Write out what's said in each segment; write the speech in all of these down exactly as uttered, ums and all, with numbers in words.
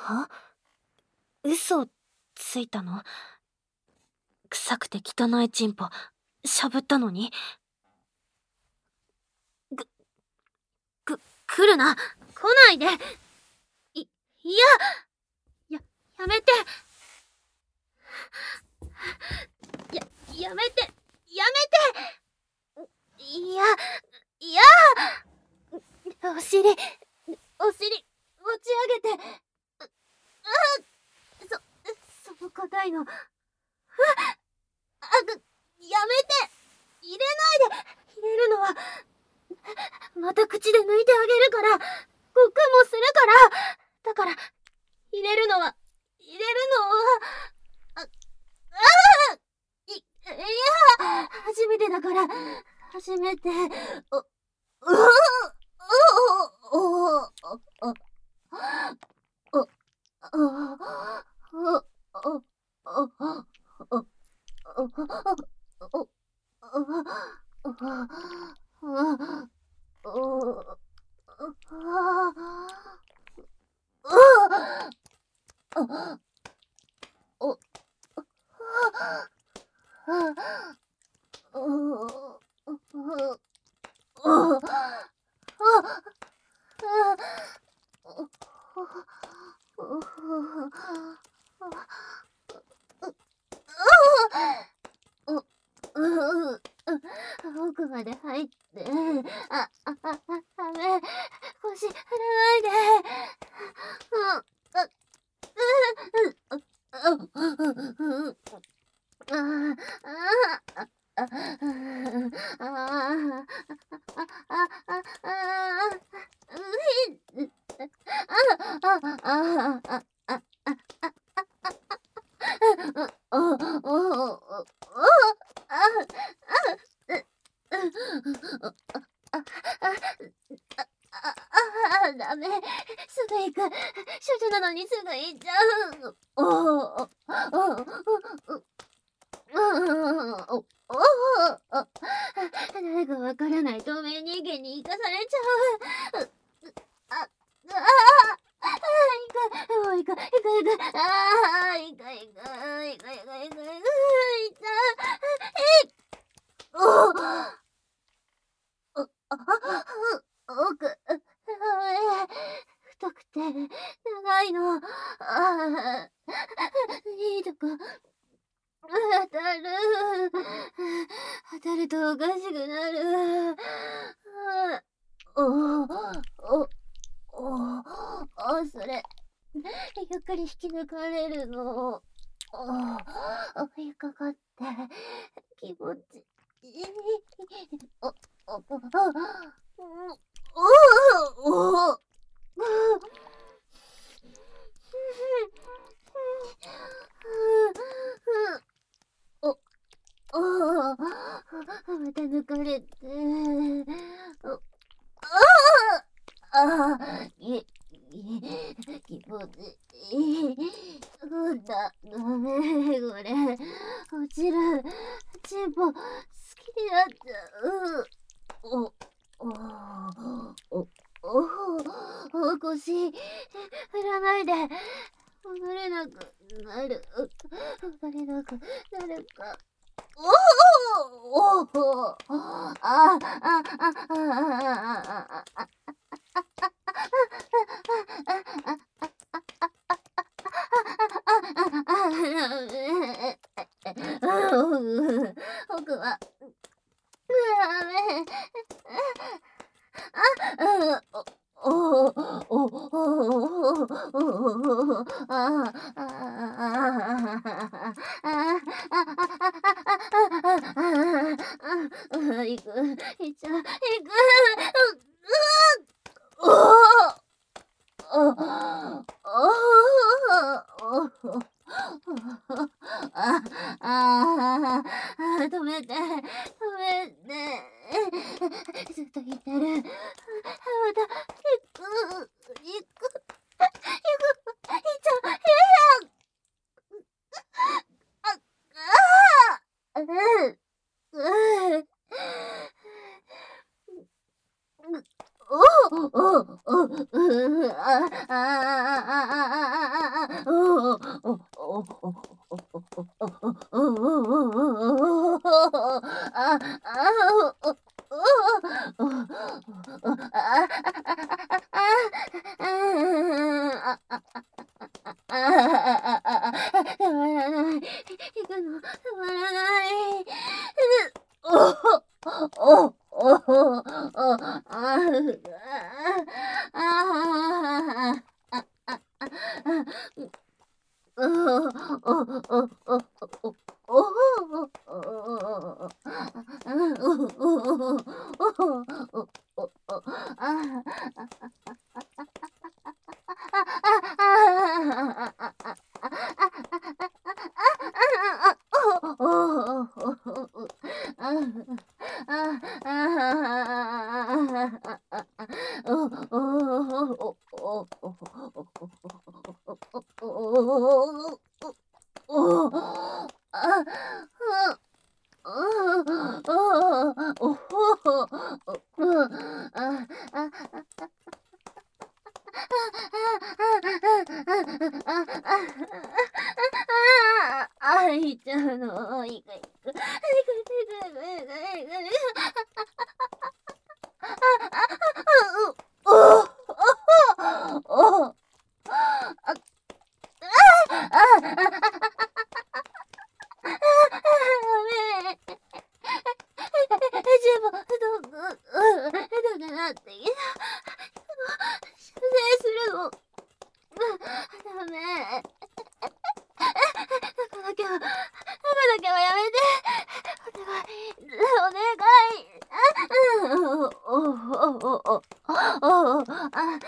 は？嘘ついたの？臭くて汚いチンポしゃぶったのに？く、く、来るな、来ないで。い、いや、や、やめて。や、やめて、やめて。いや、いや。お尻、お尻、持ち上げて。う、うそ、その硬いの。うわっ、あぐ、やめて。入れないで。入れるのは、また口で抜いてあげるから、ごっくんもするから。だから、入れるのは、入れるのは、あ、ああい、いや、初めてだから、初めて、お、うお、お、お、お、お、お、お、お、お、奥まで入って、あ、あ、あ、あ、ダメ、腰振らないで。うん、あ、うん、あ、うん、あ、あ、あ、あ、ダメ、すぐ行く。処女なのにすぐ行っちゃう。おお、お、お、お、お、誰かわからない透明人間に生かされちゃう。あ、ああ、行く、もう行く、行く、行く、ああ、行く、行く、行く、行く、行く、行く、行った、えい、お、お、あ、奥、太くて、長いの、ああ、いいとこ、当たる。当たるとおかしくなる。おお、お、お、お、それ、ゆっくり引き抜かれるの。お、追いかかって、気持ちいい。お、お、お、お、お、おお、また抜かれて、お、ああ、ああ、い、気持ちいい。うんだ、ダメ、これ。落ちる。チンポ、好きになっちゃう。お、お、お、お、お、腰、振らないで。戻れなくなる。戻れなくなるか。おお、おお、ああ、あ、あ、あ、あ、あ、僕は、ダメ。あ、お、お、お、お、あ、あ、行く、行っちゃう、行く、おお、おお、あ、あ、止めて、止めて。ずっと言ってる。また、行く、行く、行く、行っちゃう、いや、あ、あ、うん、うん。おお、おお、お、う、あ、ああああああああたまらない。行くの、たまらない。おお、おお、おお、ああ、ああ、ああ、おお、おお、おお、おお、あいちゃうの。いくいく。いくいくいくいくいくいくいく。おおおおあ自分どどどなっていい修正するの。ダメ。泣かなきゃ、泣かなきゃはやめて。お願い、お願い。おおおおおおあ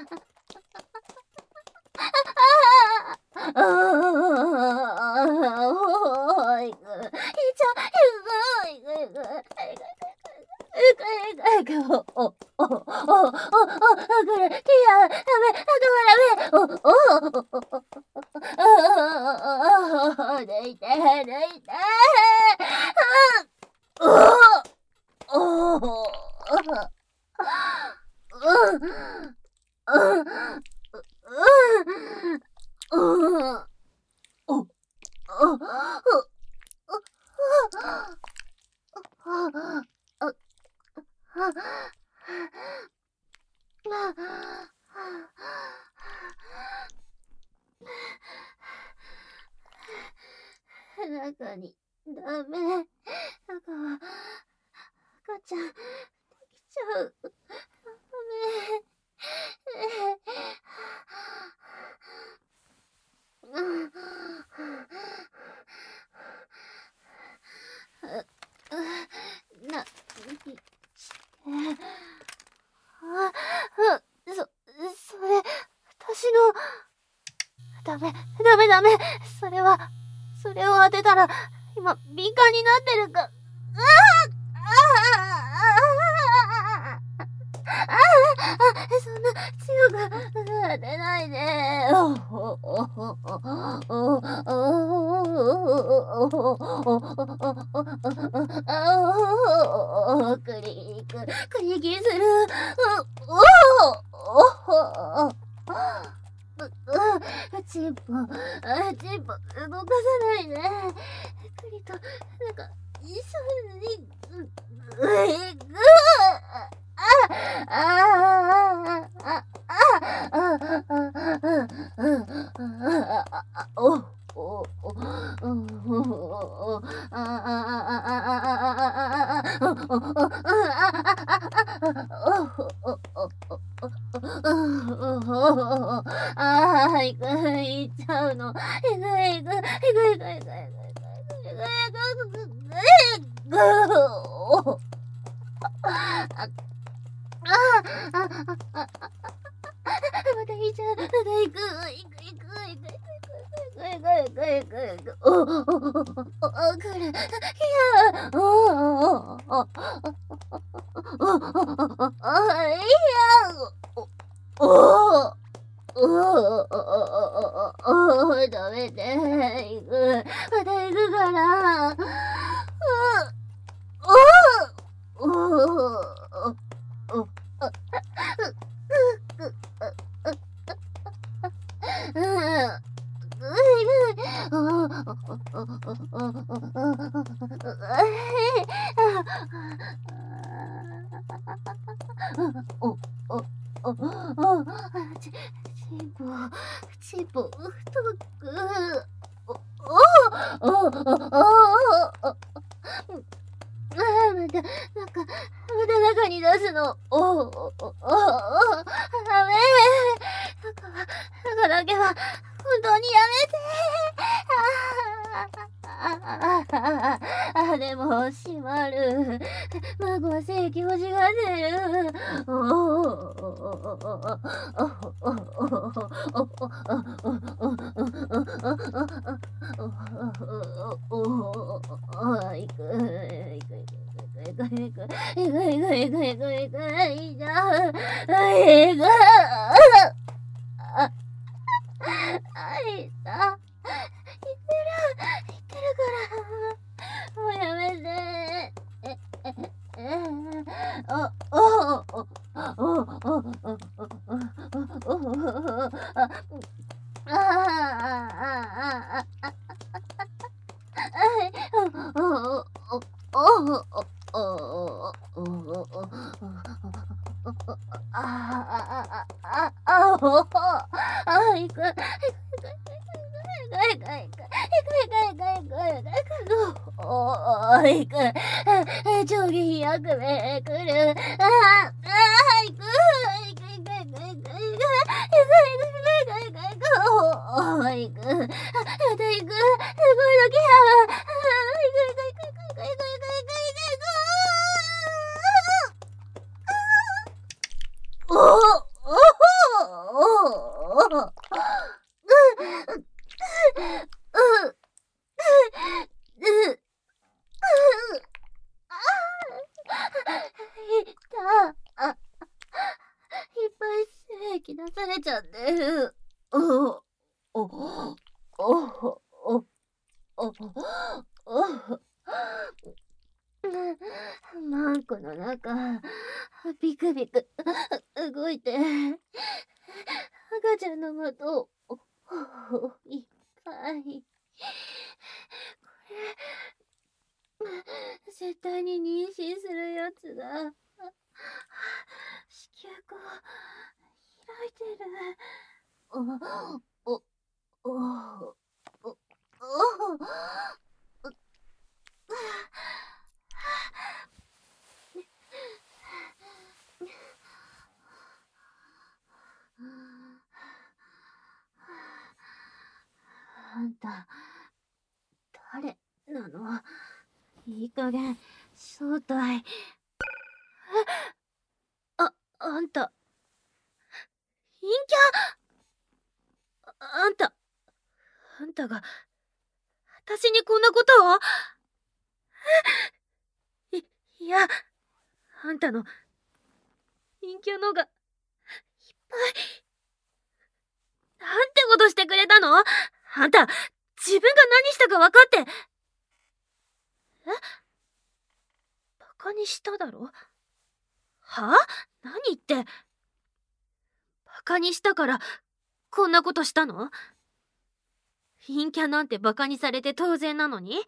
中にダメ。なんか赤ちゃんできちゃう。ダメ。な、にして。あ、そ、それ、私の、ダメ、ダメダメ。それは、それを当てたら、今、敏感になってるか。ああそんな強く当てないで。クリック、クリキする。チンポ、チンポ、動かさないで。クリと、なんか、一緒に、ぐ、ぐ、ぐ、あ、あ、あ、あ、お、お、お、お、ああ、いく、いっちゃうの。いく、いく、いく、いく、いく、いく、いく、いく、いく、いく、ああ、あ、あ、またいっちゃう、またいく、いく、いく、いく、いく、いく、いく、いく、いく、いく、お、お、お、お、くる、いや、お、お、お、お、お、いや、お、お、おお、ダメで、行く。また行くから。おお、おお、 ちぼ、ちぼ、太く。お、お、お、お、お、お、ああ、また、なんか、また中に出すの。お、お、お、お、お、ダメ。中は、中だけは、本当にやめて。ああ、ああ、あ、でも、閉まる。孫は性教授が出る。おお、おお、おお、おお、おお、行く、行く、行く、行く、行く、行く、行く、行く、行く、行く、いいじゃん。行く。あ、あ、いた。言ってる、言ってるから。もうやめて。え、え、え、お、お、お、お、お、お、お、お、お、あ、ああ、ああ、お、お、お、お、お、お、お、ああ、ああ、あ、お、あ、行く、行く、行く、行く、行く、行く、行く、行く、行く、行く、行く、おー、行く、上下飛躍めくる、ああ、ああ、行く、行く、行く、行く、行く、行く、行く、行く、行く、行く、おー、行く、また行く、すごい時や、行く、行く、行く、行く、行く、行く、行く、行く、行く、おお、おお、おお、いた。あ、いっぱい精液出されちゃってる。おお、おお、おお、おお、マンコの中、ビクビク動いて、赤ちゃんの的、お、いっぱい。これ、絶対に妊娠するやつだ。子宮口、開いてる。お、お、お、お、お、あんた、誰なの？いい加減、正体。あ、あんた、陰キャ？あんた、あんたが、私にこんなことを？い、いや、あんたの、陰キャのが、いっぱい。なんてことしてくれたの？あんた、自分が何したか分かって。え？バカにしただろ？はあ？何言って。バカにしたから、こんなことしたの？陰キャなんてバカにされて当然なのに？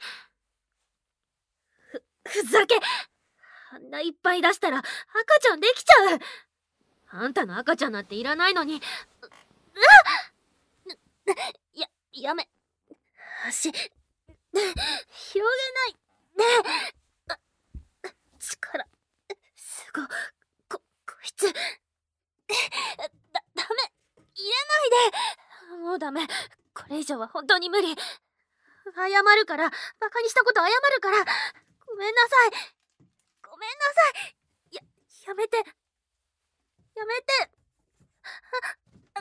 ふ、ふざけ！あんないっぱい出したら赤ちゃんできちゃう！あんたの赤ちゃんなんていらないのに。う、うわ！や、やめ。足、広げないで。力、すご、こ、こいつ。だ、ダメ。入れないで。もうダメ。これ以上は本当に無理。謝るから、バカにしたこと謝るから。ごめんなさい。ごめんなさい。や、やめて。やめて。あ、あ、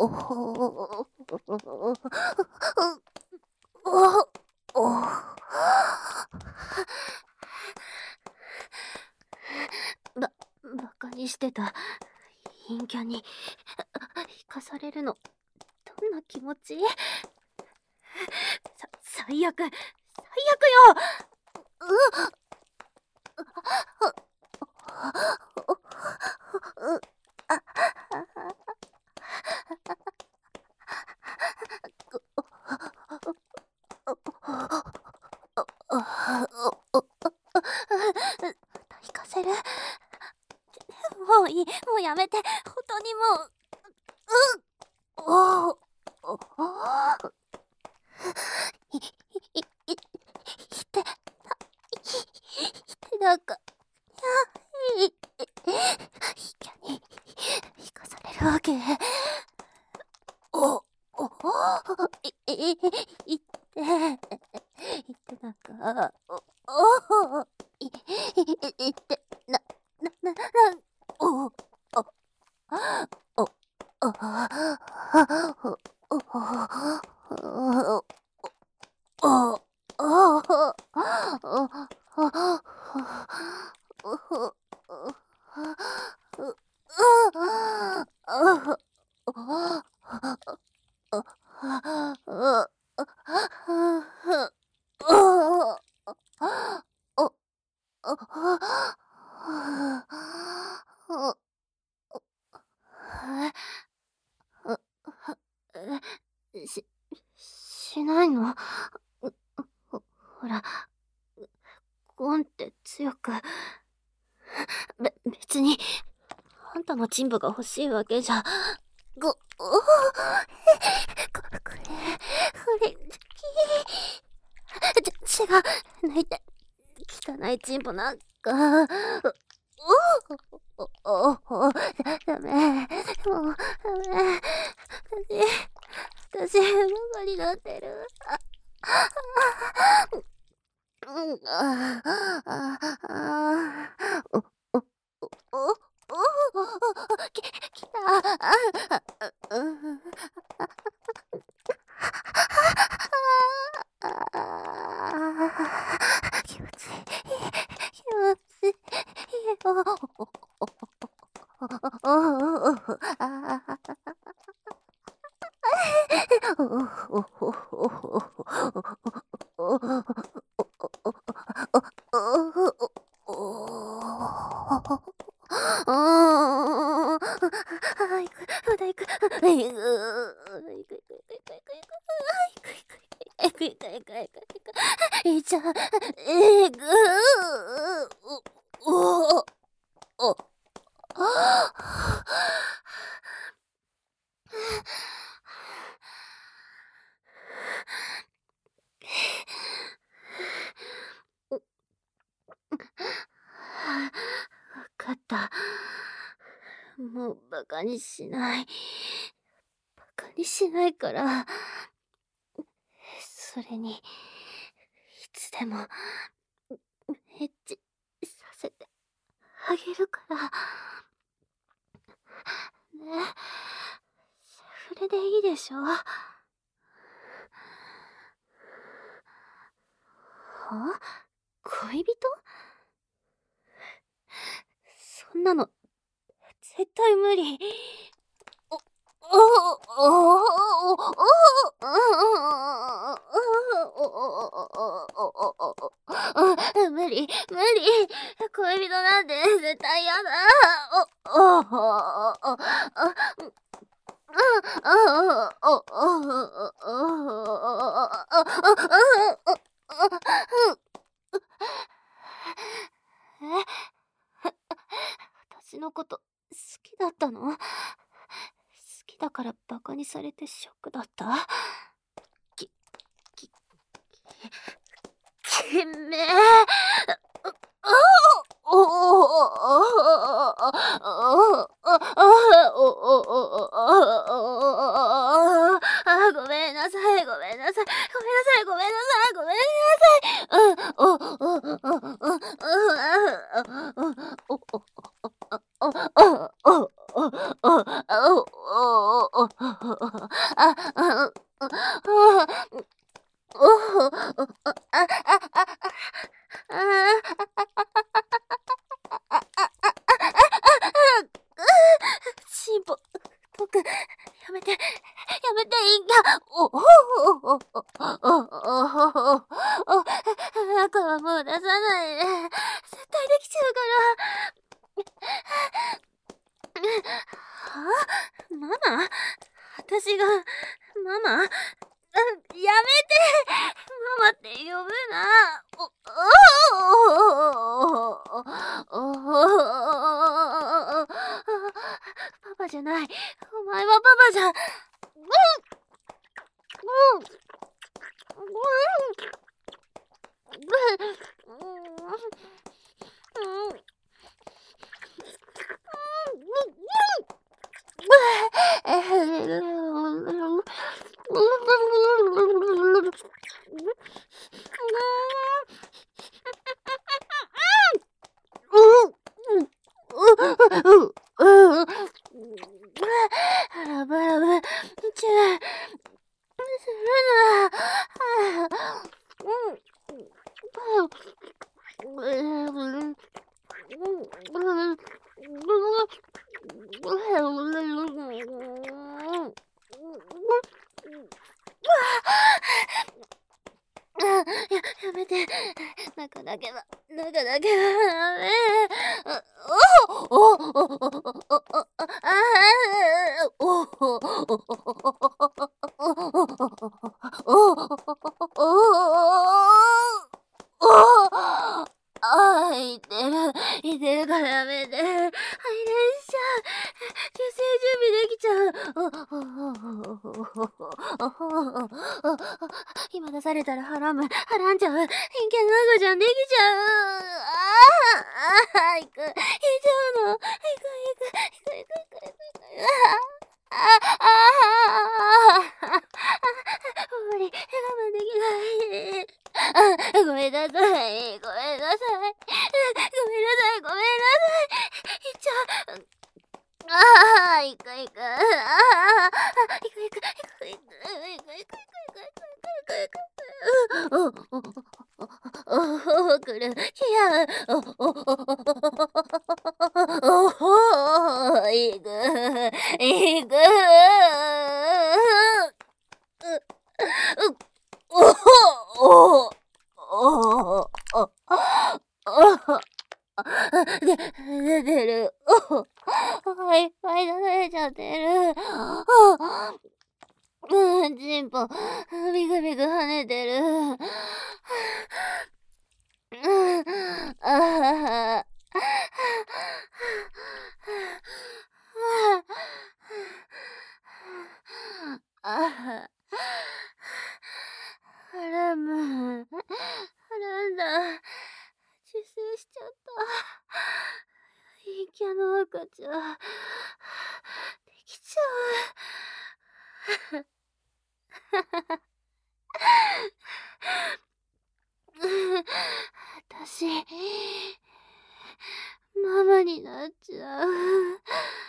おお、おお、 してた陰キャに生かされるの、どんな気持ち？さ、最悪、最悪よ。行かせる？もういい、もうやめて、本当にもう。うっ、おおおい、い、い、い、いて、いてなんか、い、い、ひきゃに、引かされるわけ。お、お、い、い、いって、いってなんか、お、お、い、い、いって、な、な、な、な、お、お、お、お、お、し、しないの？ほ、ほら、ゴンって強く。べ、別に、あんたのチンブが欲しいわけじゃ。ご、おこ、これ、これ、きち、違う、抜いて。汚いチンポなんか。おお、お、お、ダメ。もう、ダメ。私、私、バカになってる。あ、うん、あ、あ、あ、お、お、お、お、き、きた。あ、うん。気持ちいい。気持ちいい。お、お、お、お、お、お、あ、いちゃえぐおおおわかった。もうバカにしない。バカにしないから。それに、いつでも、エッチさせてあげるから。ね、それでいいでしょ？は？恋人？そんなの、絶対無理。お、お、お、お、無理、無理。恋人なんて絶対やだ。お、お、お、お、私のこと好きだったの？好きだからバカにされてショックだった？き、き、きめえ。おおおあ、ごめんなさい、ごめんなさい、ごめんなさい、ごめんなさい、ごめんなさい。うん、お、お、お、お、お、 かはもう出さないで。絶対できちゃうから。はママ私が、ママやめてママって呼ぶな。お、おおパパじゃない。お前はパパじゃ。うんうんラブラブ、チューするな。や、やめて。中だけは、中だけはダメ。おおおおおおおあおおあいてる、いてるからやめて。排卵しちゃう。出生準備できちゃう。今出されたらはらむ、はらんじゃう。偏見の赤ちゃんできちゃう。ああ、行く、行っちゃうの。行く、行く、行く、行く、行く、行く、行く。ああ、無理、我慢できない。あ、ごめんなさい、ごめんなさい。ごめんなさい、ごめんなさい。行っちゃう。ああ、行く、行く。ああ、行く、行く、行く、行く、行く、行く、行く、行く、行く、行く、行く。おお、おお、来る。いや、おお、おお、行く、行く。おお、おお、おお。で、出てる。いっぱい出されちゃってる。うん、チンポ、ビクビク跳ねてる。ああ。ああ。はらむ。はらんだ。出生しちゃった。陰キャの赤ちゃん。できちゃう。私、ママになっちゃう。